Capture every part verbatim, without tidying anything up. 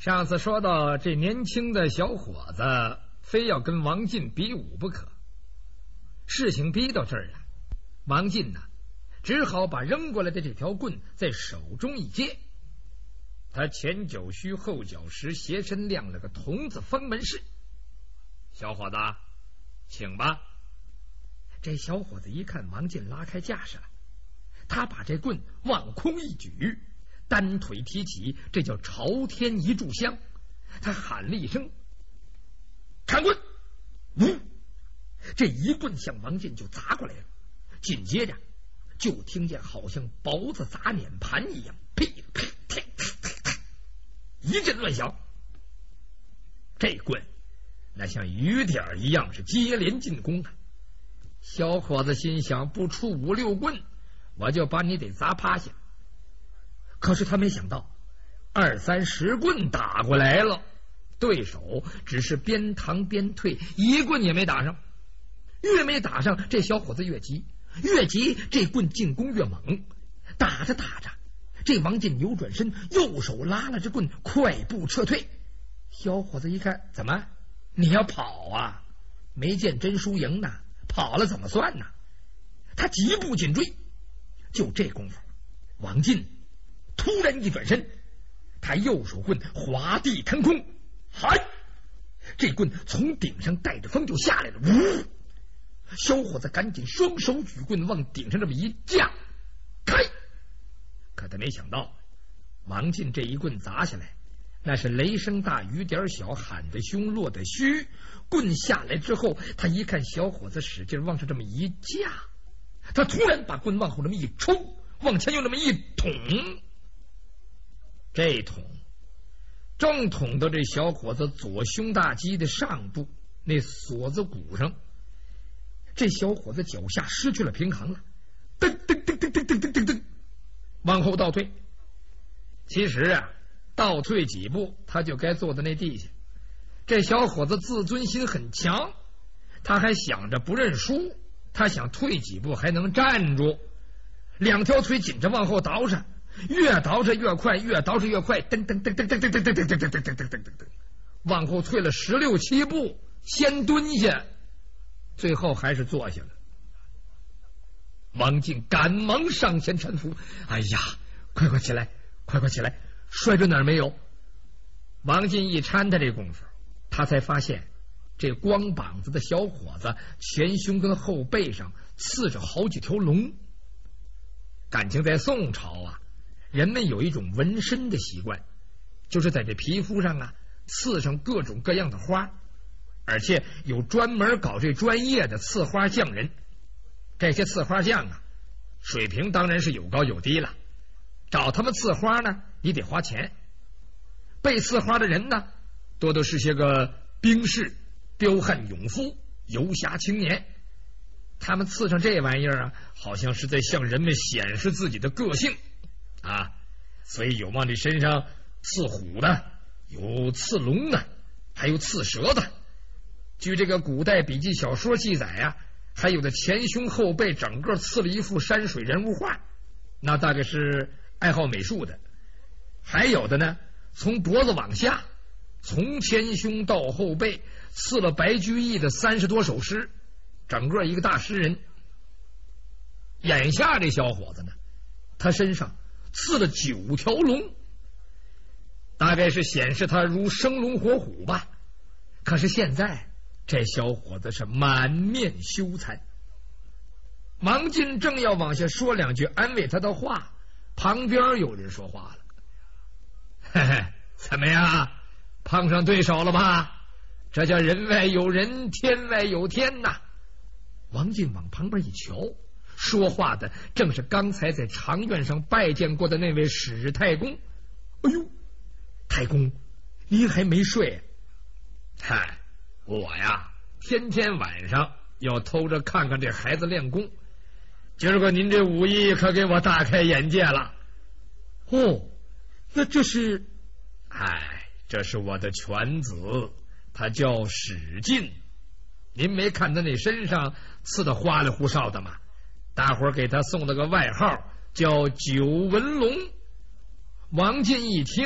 上次说到这年轻的小伙子非要跟王进比武不可，事情逼到这儿了，王进呢只好把扔过来的这条棍在手中一接，他前脚虚后脚实，斜身亮了个童子封门式。小伙子，请吧。这小伙子一看王进拉开架势了，他把这棍往空一举，单腿提起，这叫朝天一炷香。他喊了一声砍棍，呜，这一棍向王进就砸过来了。紧接着就听见好像雹子砸碾盘一样，噼噼啪啪啪一阵乱响。这棍那像雨点一样是接连进攻啊！小伙子心想，不出五六棍我就把你得砸趴下。可是他没想到二三十棍打过来了，对手只是边搪边退，一棍也没打上。越没打上，这小伙子越急，越急这棍进攻越猛。打着打着，这王进扭转身，右手拉了这棍，快步撤退。小伙子一看，怎么你要跑啊？没见真输赢呢，跑了怎么算呢？他急步紧追。就这功夫，王进突然一转身，他右手棍滑地腾空，嗨！这棍从顶上带着风就下来了，呜！小伙子赶紧双手举棍往顶上这么一架，开！可他没想到，王进这一棍砸下来，那是雷声大雨点小，喊得凶落得虚。棍下来之后，他一看小伙子使劲往上这么一架，他突然把棍往后这么一抽，往前又那么一捅，这捅正捅到这小伙子左胸大肌的上部那锁子骨上。这小伙子脚下失去了平衡了，噔噔噔噔噔噔噔噔噔往后倒退。其实啊，倒退几步他就该坐在那地下。这小伙子自尊心很强，他还想着不认输，他想退几步还能站住，两条腿紧着往后倒饬，越倒饬越快，越倒饬越快，噔噔噔噔噔噔噔噔噔噔噔噔噔噔噔，往后退了十六七步，先蹲下，最后还是坐下了。王进赶忙上前搀扶，哎呀，快快起来，快快起来，摔着哪儿没有？王进一搀他这功夫，他才发现这光膀子的小伙子前胸跟后背上刺着好几条龙。感情在宋朝啊，人们有一种纹身的习惯，就是在这皮肤上啊刺上各种各样的花，而且有专门搞这专业的刺花匠人。这些刺花匠啊，水平当然是有高有低了，找他们刺花呢，你得花钱。被刺花的人呢，多都是些个兵士、彪悍勇夫、游侠青年。他们刺上这玩意儿啊，好像是在向人们显示自己的个性啊，所以有往这身上刺虎的，有刺龙的，还有刺蛇的。据这个古代笔记小说记载啊，还有的前胸后背整个刺了一幅山水人物画，那大概是爱好美术的。还有的呢，从脖子往下，从前胸到后背刺了白居易的三十多首诗，整个一个大诗人。眼下这小伙子呢，他身上刺了九条龙，大概是显示他如生龙活虎吧。可是现在这小伙子是满面羞惭。王进正要往下说两句安慰他的话，旁边有人说话了：“嘿嘿，怎么样，碰上对手了吧？这叫人外有人，天外有天呐！”王进往旁边一瞧，说话的正是刚才在长院上拜见过的那位史太公。哎呦，太公，您还没睡？嗨，我呀，天天晚上要偷着看看这孩子练功。今儿个您这武艺可给我大开眼界了。哦，那这是……哎，这是我的犬子，他叫史进。您没看他那身上刺的花里胡哨的吗？大伙儿给他送了个外号叫九纹龙。王进一听，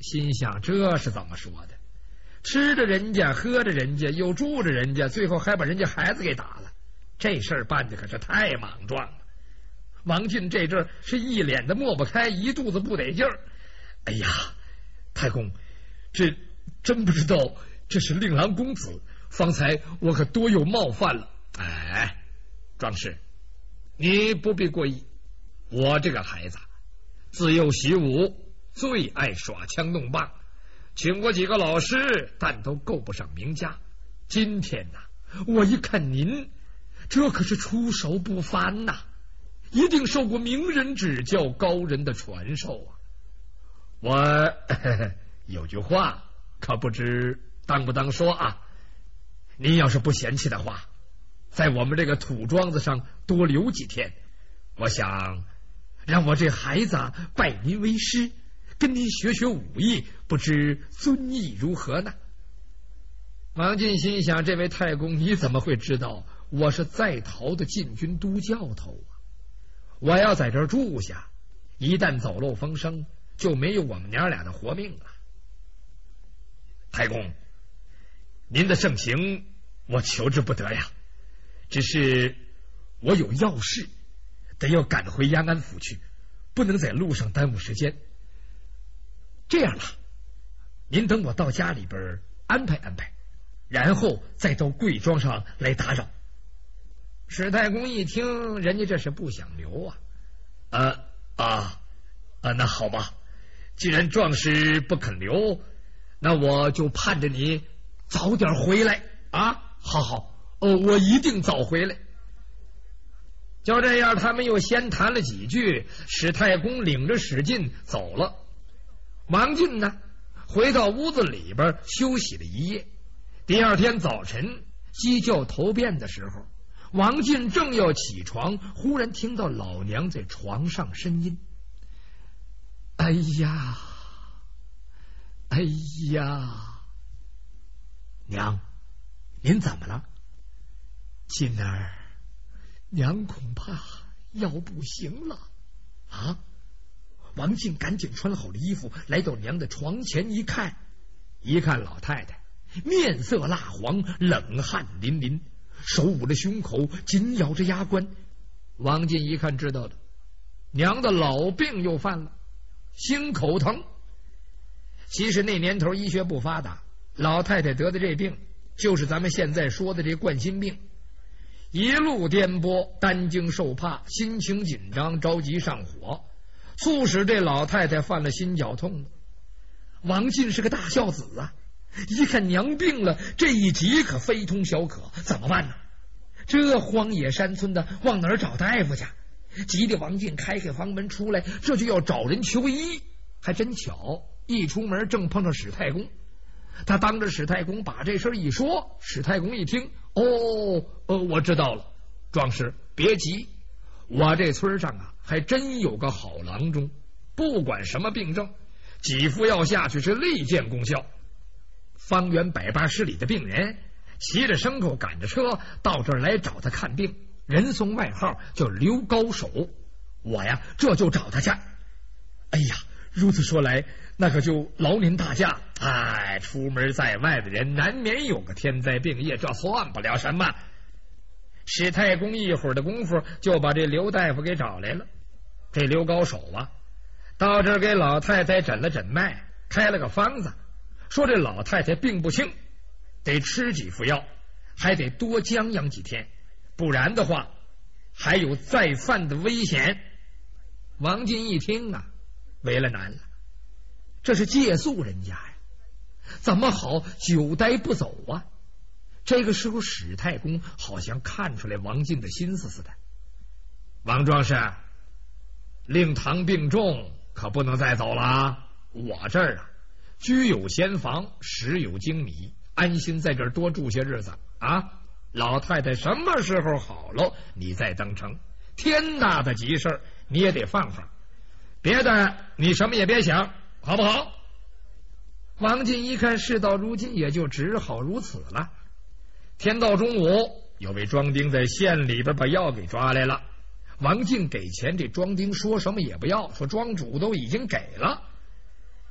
心想这是怎么说的？吃着人家，喝着人家，又住着人家，最后还把人家孩子给打了，这事儿办的可是太莽撞了。王进这阵是一脸的抹不开，一肚子不得劲儿。哎呀，太公，这真不知道这是令郎公子，方才我可多有冒犯了。哎，壮士，你不必过意。我这个孩子自幼习武，最爱耍枪弄棒，请过几个老师，但都够不上名家。今天呐、啊，我一看您，这可是出手不凡呐、啊，一定受过名人指教，高人的传授啊。我呵呵有句话，可不知当不当说啊？您要是不嫌弃的话，在我们这个土庄子上多留几天，我想让我这孩子拜您为师，跟您学学武艺，不知尊意如何呢？王进心想，这位太公你怎么会知道我是在逃的禁军都教头啊？我要在这儿住下，一旦走漏风声，就没有我们娘俩的活命了。太公，您的盛情我求之不得呀，只是我有要事，得要赶回延安府去，不能在路上耽误时间。这样了，您等我到家里边安排安排，然后再到贵庄上来打扰。史太公一听，人家这是不想留啊，啊啊啊！那好吧，既然壮士不肯留，那我就盼着你早点回来啊！好好，哦，我一定早回来。就这样，他们又先谈了几句，史太公领着史进走了。王进呢，回到屋子里边休息了一夜。第二天早晨鸡叫头遍的时候，王进正要起床，忽然听到老娘在床上呻吟。哎呀，哎呀，娘，您怎么了？进儿，娘恐怕要不行了啊！王进赶紧穿好了衣服，来到娘的床前一看，一看老太太面色蜡黄，冷汗淋淋，手捂着胸口，紧咬着牙关。王进一看知道了，娘的老病又犯了，心口疼。其实那年头医学不发达，老太太得的这病就是咱们现在说的这冠心病，一路颠簸，担惊受怕，心情紧张，着急上火，促使这老太太犯了心绞痛。王进是个大孝子啊，一看娘病了，这一急可非同小可，怎么办呢？这荒野山村的往哪儿找大夫去？急得王进开开房门出来，这就要找人求医。还真巧，一出门正碰上史太公。他当着史太公把这事一说，史太公一听，哦，呃，我知道了，壮士别急，我这村上啊还真有个好郎中，不管什么病症，几副药下去是立见功效。方圆百八十里的病人骑着牲口赶着车到这儿来找他看病，人送外号叫刘高手。我呀这就找他去。哎呀，如此说来，那可就劳您大驾。哎，出门在外的人难免有个天灾病业，这算不了什么。史太公一会儿的功夫就把这刘大夫给找来了。这刘高手啊，到这儿给老太太诊了诊脉，开了个方子，说这老太太病不轻，得吃几副药，还得多将养几天，不然的话还有再犯的危险。王进一听啊，为了难了，这是借宿人家呀，怎么好久待不走啊？这个时候史太公好像看出来王进的心思似的。王壮士，令堂病重，可不能再走了。我这儿啊居有闲房，食有精米，安心在这儿多住些日子啊。老太太什么时候好了，你再登城。天大的急事你也得放放，别的你什么也别想，好不好？王进一看事到如今，也就只好如此了。天到中午，有位庄丁在县里边把药给抓来了。王进给钱，这庄丁说什么也不要，说庄主都已经给了。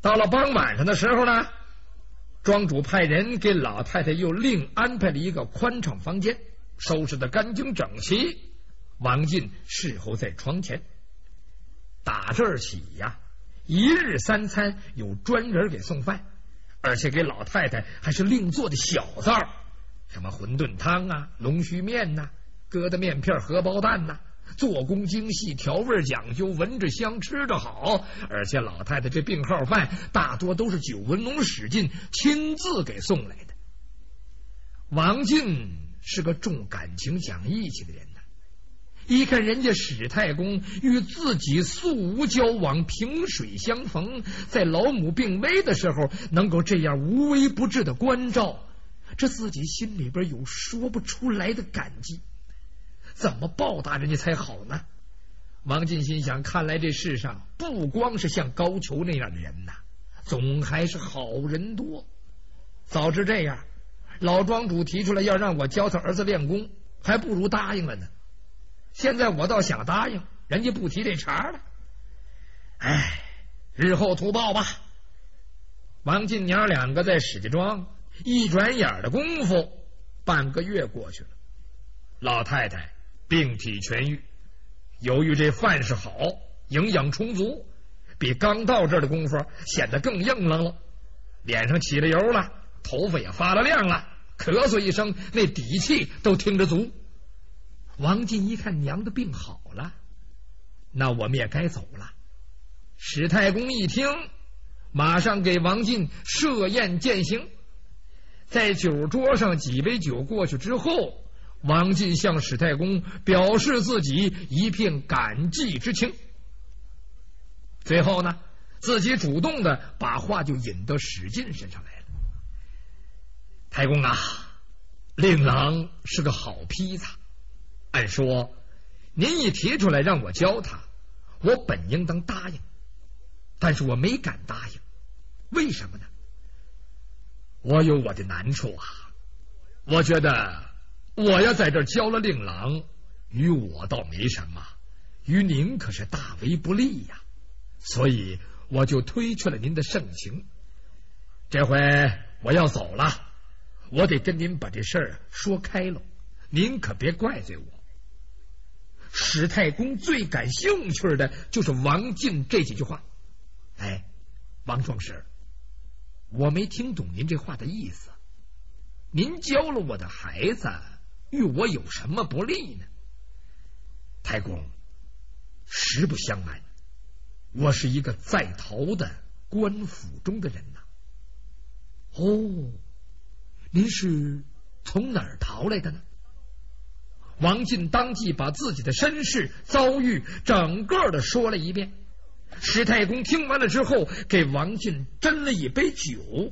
到了傍晚上的时候呢，庄主派人给老太太又另安排了一个宽敞房间，收拾得干净整齐。王进侍候在床前。打这儿起呀，一日三餐有专人给送饭，而且给老太太还是另做的小灶，什么馄饨汤啊、龙须面呐、啊、疙瘩面片、荷包蛋呐、啊，做工精细，调味讲究，闻着香，吃着好。而且老太太这病号饭大多都是久闻龙史进亲自给送来的。王进是个重感情讲义气的人呢，一看人家史太公与自己素无交往，萍水相逢，在老母病危的时候能够这样无微不至的关照，这自己心里边有说不出来的感激，怎么报答人家才好呢？王进心想，看来这世上不光是像高俅那样的人呐，总还是好人多。早知这样，老庄主提出来要让我教他儿子练功，还不如答应了呢。现在我倒想答应，人家不提这茬了。哎，日后图报吧。王进娘两个在史家庄，一转眼的功夫，半个月过去了。老太太病体痊愈，由于这饭食好，营养充足，比刚到这儿的功夫显得更硬朗了，脸上起了油了，头发也发了亮了，咳嗽一声，那底气都听着足。王进一看娘的病好了，那我们也该走了。史太公一听，马上给王进设宴饯行。在酒桌上几杯酒过去之后，王进向史太公表示自己一片感激之情。最后呢，自己主动的把话就引到史进身上来了。太公啊，令郎是个好坯子，按说您一提出来让我教他，我本应当答应，但是我没敢答应。为什么呢？我有我的难处啊。我觉得我要在这儿教了令郎，于我倒没什么，于您可是大为不利呀。所以我就推却了您的盛情。这回我要走了，我得跟您把这事儿说开了，您可别怪罪我。史太公最感兴趣的就是王进这几句话。哎，王壮士，我没听懂您这话的意思。您教了我的孩子，与我有什么不利呢？太公，实不相瞒，我是一个在逃的官府中的人呐。哦，您是从哪儿逃来的呢？王进当即把自己的身世遭遇整个的说了一遍。史太公听完了之后，给王进斟了一杯酒，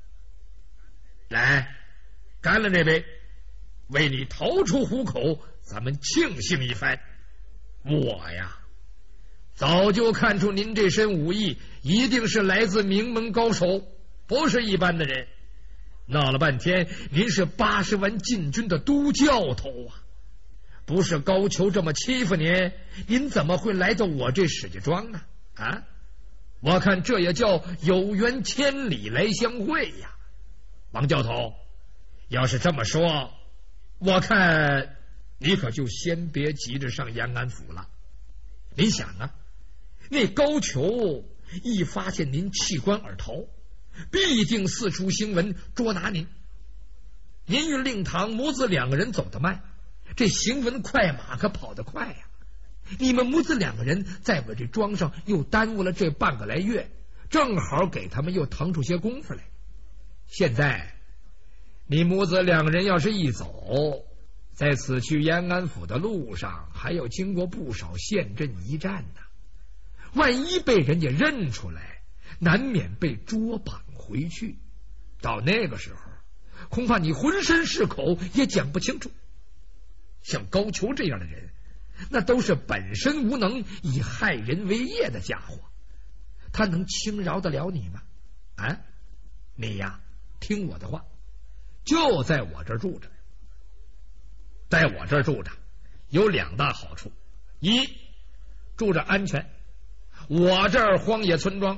来，干了这杯，为你逃出虎口，咱们庆幸一番。我呀，早就看出您这身武艺一定是来自名门高手，不是一般的人。闹了半天，您是八十万禁军的都教头啊！不是高俅这么欺负您，您怎么会来到我这史家庄呢？啊，我看这也叫有缘千里来相会呀。王教头，要是这么说，我看你可就先别急着上延安府了。你想啊，那高俅一发现您弃官而逃，必定四处行文捉拿您。您与令堂母子两个人走得慢，这行文快马可跑得快呀、啊！你们母子两个人在我这庄上又耽误了这半个来月，正好给他们又腾出些功夫来。现在你母子两个人要是一走，在此去延安府的路上还要经过不少陷阵一战呢。万一被人家认出来，难免被捉绑回去。到那个时候，恐怕你浑身是口也讲不清楚。像高俅这样的人，那都是本身无能，以害人为业的家伙，他能轻饶得了你吗？啊，你呀，听我的话，就在我这儿住着。在我这儿住着有两大好处：一，住着安全，我这儿荒野村庄，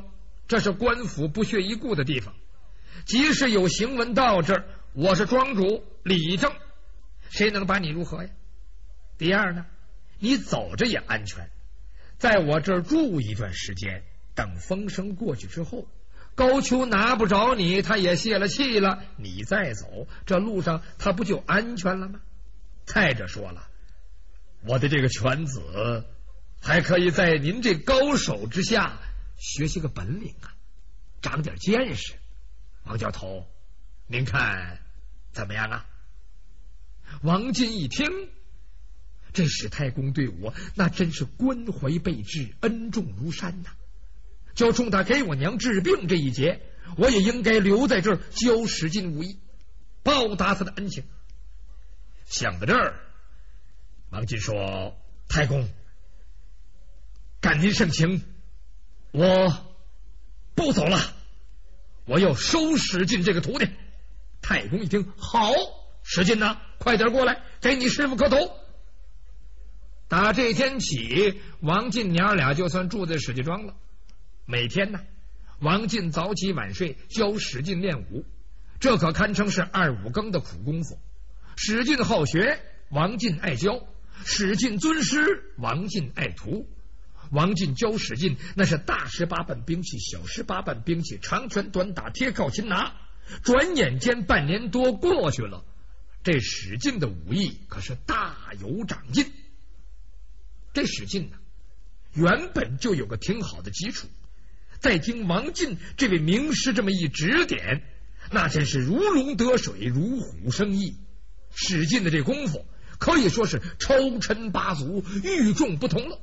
这是官府不屑一顾的地方。即使有行文到这儿，我是庄主理政，谁能把你如何呀？第二呢，你走着也安全，在我这儿住一段时间，等风声过去之后，高俅拿不着你，他也泄了气了，你再走，这路上他不就安全了吗？再者说了，我的这个犬子还可以在您这高手之下学习个本领啊，长点见识。王教头，您看怎么样啊？王进一听，这史太公对我那真是关怀备至，恩重如山呐、啊！就冲他给我娘治病这一节，我也应该留在这儿教史进武艺，报答他的恩情。想到这儿，王进说：“太公，感您盛情，我不走了。”我要收史进这个徒弟。太公一听，好，史进呐，快点过来，给你师傅磕头。打这天起，王进娘俩就算住在史记庄了。每天呢，王进早起晚睡，教史进练武，这可堪称是二五更的苦功夫。史进好学，王进爱教；史进尊师，王进爱徒。王进教史进，那是大十八般兵器，小十八般兵器，长拳短打，贴靠擒拿。转眼间半年多过去了，这史进的武艺可是大有长进。这史进呢，原本就有个挺好的基础，再经王进这位名师这么一指点，那真是如龙得水，如虎生翼。史进的这功夫可以说是超尘八足，与众不同了。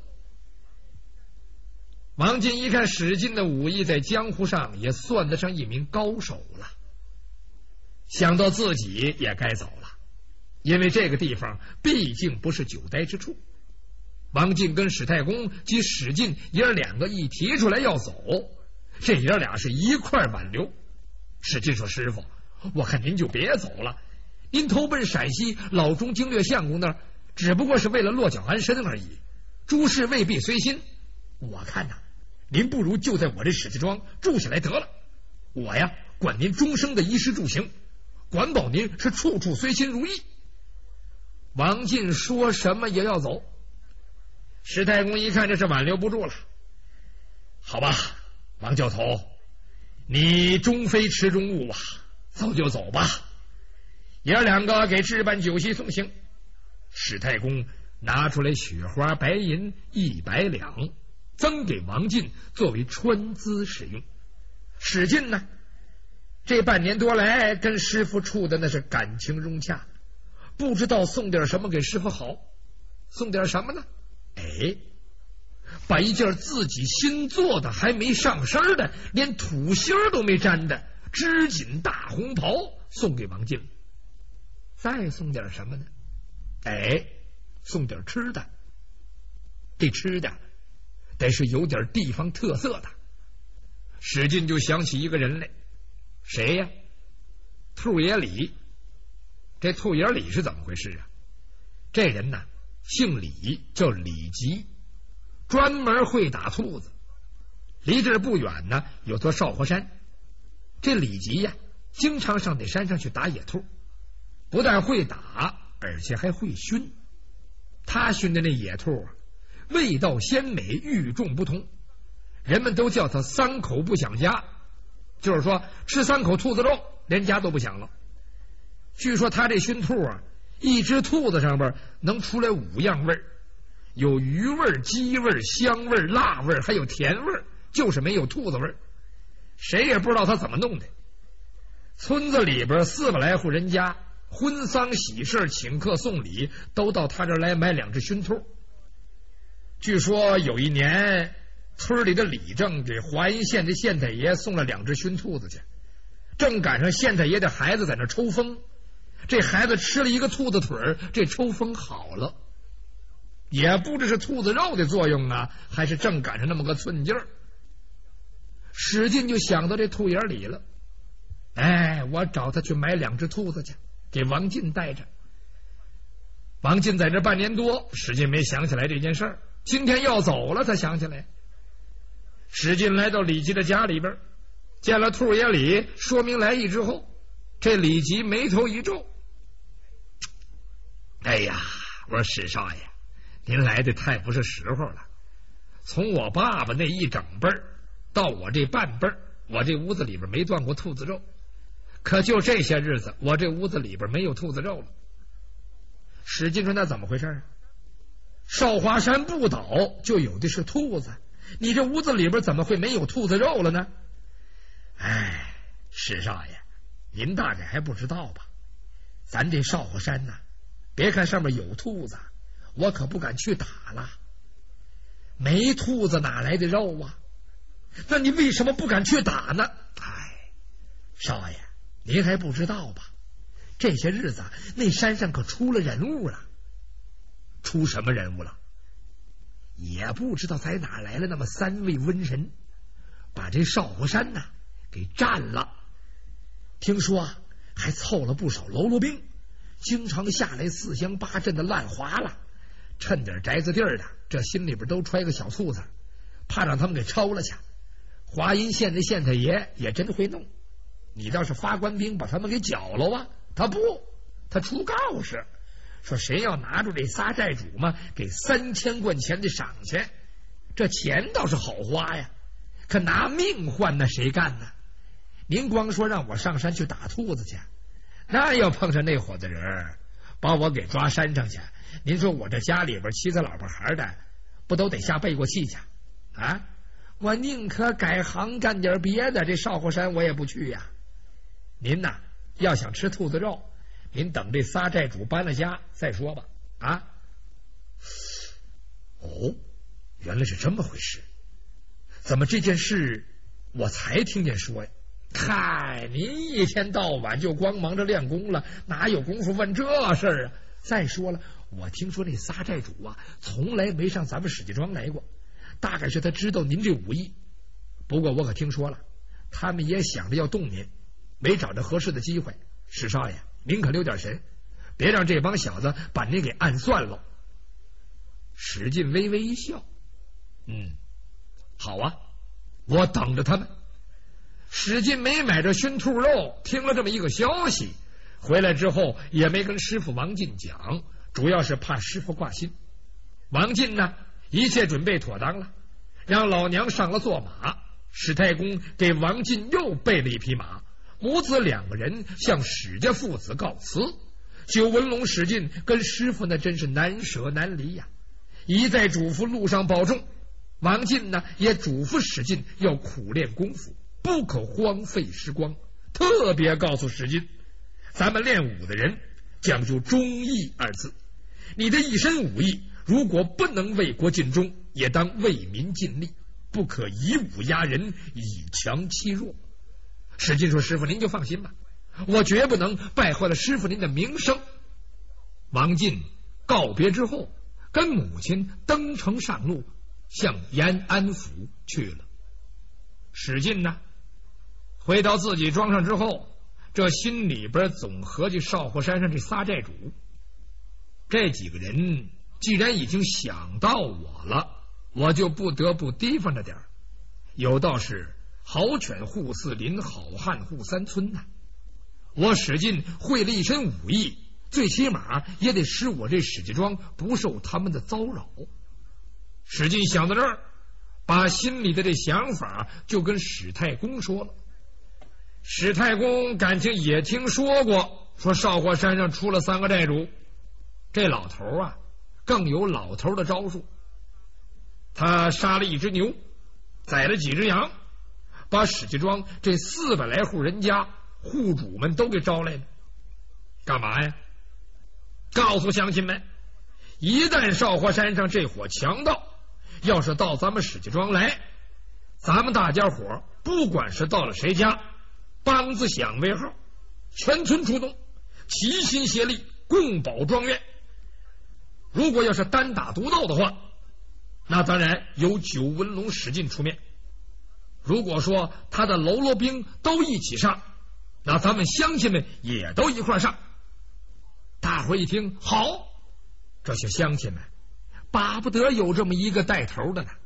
王进一看史进的武艺在江湖上也算得上一名高手了，想到自己也该走了，因为这个地方毕竟不是久待之处。王进跟史太公及史进爷儿两个一提出来要走，这爷儿俩是一块挽留。史进说：“师傅，我看您就别走了，您投奔陕西老中经略相公那儿，只不过是为了落脚安身而已，诸事未必随心。我看呐、啊，您不如就在我这史记庄住下来得了。我呀，管您终生的衣食住行，管保您是处处随心如意。”王进说什么也要走。史太公一看这是挽留不住了，好吧，王教头，你终非池中物啊，走就走吧。爷儿两个给置办酒席送行。史太公拿出来雪花白银一百两，赠给王进作为穿资使用。史进呢，这半年多来跟师傅处的那是感情融洽，不知道送点什么给师傅好。送点什么呢？哎，把一件自己新做的还没上身的，连土星都没沾的织锦大红袍送给王进。再送点什么呢？哎，送点吃的。这吃的得是有点地方特色的。史进就想起一个人来，谁呀？兔爷李。这兔爷李是怎么回事啊？这人呢，姓李，叫李吉，专门会打兔子。离这儿不远呢，有座少华山。这李吉呀，经常上那山上去打野兔，不但会打，而且还会熏。他熏的那野兔啊，味道鲜美，与众不同，人们都叫他三口不想家，就是说吃三口兔子肉连家都不想了。据说他这熏兔啊，一只兔子上边能出来五样味儿，有鱼味、鸡味、香味、辣味，还有甜味，就是没有兔子味。谁也不知道他怎么弄的。村子里边四百来户人家，婚丧喜事请客送礼都到他这儿来买两只熏兔。据说有一年村里的李正给华阴县的县太爷送了两只熏兔子去，正赶上县太爷的孩子在那抽风，这孩子吃了一个兔子腿，这抽风好了。也不知是兔子肉的作用啊，还是正赶上那么个寸劲儿。史进就想到这兔眼里了，哎，我找他去买两只兔子去，给王进带着。王进在这半年多，史进没想起来这件事儿，今天要走了，他想起来。 史进来到李吉的家里边，见了兔爷李，说明来意之后，这李吉眉头一皱。哎呀，我说史少爷，您来的太不是时候了。从我爸爸那一整辈儿到我这半辈儿，我这屋子里边没断过兔子肉，可就这些日子，我这屋子里边没有兔子肉了。史进说：“那怎么回事啊？少华山不倒就有的是兔子，你这屋子里边怎么会没有兔子肉了呢？”哎，史少爷，您大概还不知道吧？咱这少华山呐、啊，别看上面有兔子，我可不敢去打了。没兔子哪来的肉啊？那你为什么不敢去打呢？哎，少爷，您还不知道吧？这些日子那山上可出了人物了。出什么人物了？也不知道在哪来了那么三位瘟神，把这少华山呢给占了。听说啊，还凑了不少喽啰兵，经常下来四乡八镇的烂划了，趁点宅子地儿的，这心里边都揣个小醋子，怕让他们给抄了去。华阴县的县太爷也真会弄，你倒是发官兵把他们给剿了啊，他不，他出告示说谁要拿住这仨寨主嘛，给三千贯钱的赏钱。这钱倒是好花呀，可拿命换那谁干呢？您光说让我上山去打兔子去，那要碰上那伙子人把我给抓山上去，您说我这家里边妻子老婆孩的不都得下背过气去啊？我宁可改行干点别的，这少华山我也不去呀。您呐，要想吃兔子肉，您等这仨寨主搬了家再说吧。啊，哦，原来是这么回事。怎么这件事我才听见说呀？嗨，您一天到晚就光忙着练功了，哪有功夫问这事儿啊？再说了，我听说那仨寨主啊，从来没上咱们史家庄来过，大概是他知道您这武艺。不过我可听说了，他们也想着要动您，没找着合适的机会。史少爷，您可留点神，别让这帮小子把您给暗算了。史进微微一笑，嗯，好啊，我等着他们。史进没买着熏兔肉，听了这么一个消息，回来之后也没跟师傅王进讲，主要是怕师傅挂心。王进呢，一切准备妥当了，让老娘上了坐马。史太公给王进又备了一匹马，母子两个人向史家父子告辞。九纹龙史进跟师傅呢，真是难舍难离呀，一再嘱咐路上保重。王进呢，也嘱咐史进要苦练功夫，不可荒废时光，特别告诉史进，咱们练武的人讲究忠义二字，你的一身武艺如果不能为国尽忠，也当为民尽力，不可以武压人，以强欺弱。史进说：“师傅您就放心吧，我绝不能败坏了师傅您的名声。”王进告别之后，跟母亲登城上路，向延安府去了。史进呢，回到自己庄上之后，这心里边总合计少华山上这仨寨主，这几个人既然已经想到我了，我就不得不提防着点儿。有道是好犬护四邻，好汉护三村呐、啊。我史进会了一身武艺，最起码也得使我这史家庄不受他们的骚扰。史进想到这儿，把心里的这想法就跟史太公说了。史太公感情也听说过，说少华山上出了三个寨主，这老头啊更有老头的招数。他杀了一只牛，宰了几只羊，把史家庄这四百来户人家户主们都给招来了。干嘛呀？告诉乡亲们，一旦少华山上这伙强盗要是到咱们史家庄来，咱们大家伙不管是到了谁家，梆子响为号，全村出动，齐心协力，共保庄园。如果要是单打独斗的话，那当然由九纹龙史进出面。如果说他的喽啰兵都一起上，那咱们乡亲们也都一块上。大伙一听，好，这些乡亲们巴不得有这么一个带头的呢，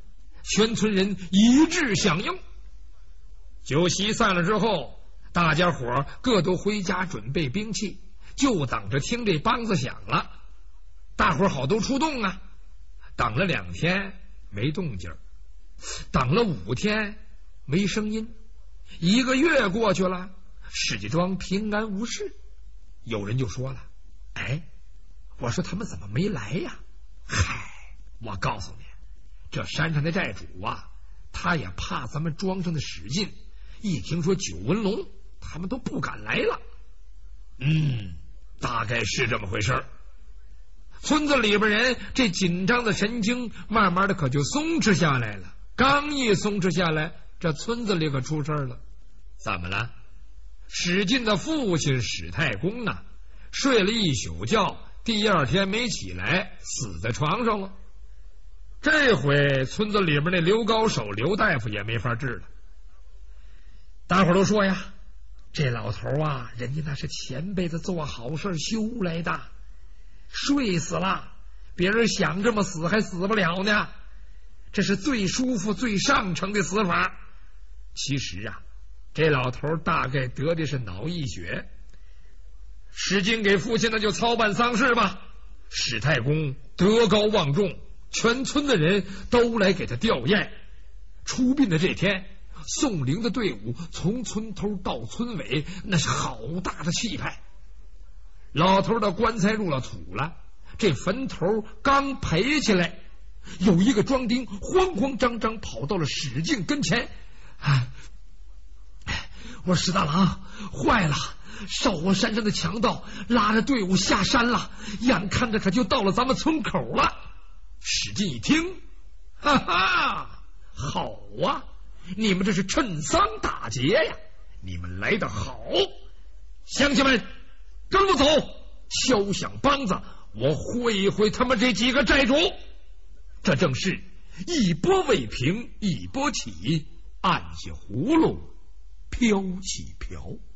全村人一致响应。酒席散了之后，大家伙各都回家准备兵器，就等着听这梆子响了。大伙好都出动啊！等了两天没动静，等了五天没声音，一个月过去了，石家庄平安无事。有人就说了：“哎，我说他们怎么没来呀？”嗨，我告诉你，这山上的寨主啊，他也怕咱们庄上的使劲，一听说九纹龙，他们都不敢来了。嗯，大概是这么回事儿。村子里边人这紧张的神经慢慢的可就松弛下来了。刚一松弛下来，这村子里可出事了。怎么了？史进的父亲史太公啊，睡了一宿觉，第二天没起来，死在床上了。这回村子里边那刘高手刘大夫也没法治了。大伙都说呀，这老头啊，人家那是前辈子做好事修来的，睡死了，别人想这么死还死不了呢，这是最舒服最上乘的死法。其实啊，这老头大概得的是脑溢血。史进给父亲呢就操办丧事吧。史太公德高望重，全村的人都来给他吊唁。出殡的这天，送灵的队伍从村头到村尾，那是好大的气派。老头的棺材入了土了，这坟头刚赔起来，有一个庄丁慌慌张张跑到了史进跟前。哎，我说史大郎，坏了，少王山上的强盗拉着队伍下山了，眼看着可就到了咱们村口了。史进一听，哈哈，好啊，你们这是趁丧打劫呀！你们来得好，乡亲们，跟我走，敲响梆子，我会一会他们这几个寨主。这正是一波未平一波起，按下葫芦飘起瓢。